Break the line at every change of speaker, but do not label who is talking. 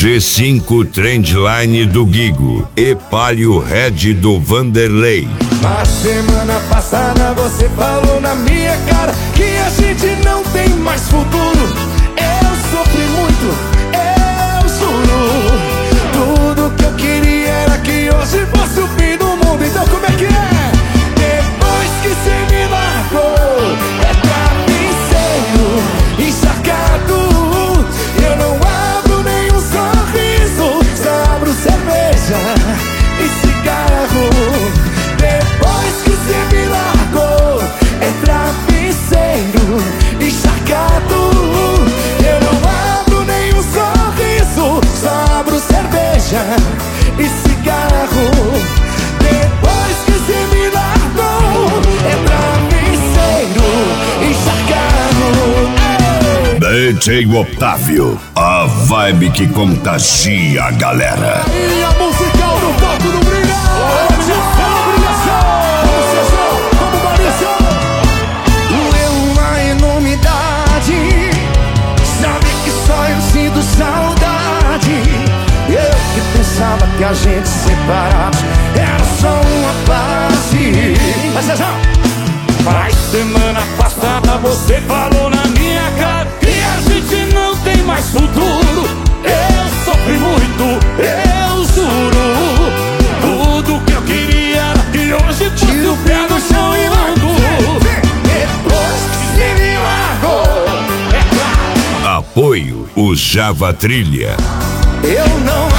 G5 Trendline do Guigo e Palio Red do Vanderlei.
Na semana passada você falou na minha cara que a gente não tem mais futuro. Eu sofri muito, eu juro. Tudo que eu queria era que hoje fosse o fim do mundo. Então como é que é? Depois que você me largou, é travesseiro encharcado. Eu não abro nenhum sorriso, só abro cerveja e cigarro. Depois que você me largou, é travesseiro encharcado. Eu não abro nenhum sorriso, só abro cerveja e cigarro. Depois que você me largou, é travesseiro encharcado.
DJ Otávio, a vibe que contagia a galera.
E a musical do Foco do Brilho. Uma enormidade. Sabe que só eu sinto saudade. Eu que pensava que a gente separava era só uma fase. Mas semana passada você falou na minha cara que a gente não tem mais futuro. Eu sofri muito, eu juro. Tudo que eu queria era que hoje tire o pé do chão e largo. Depois que você me largou, é claro.
Apoio o Java Trilha.
Eu não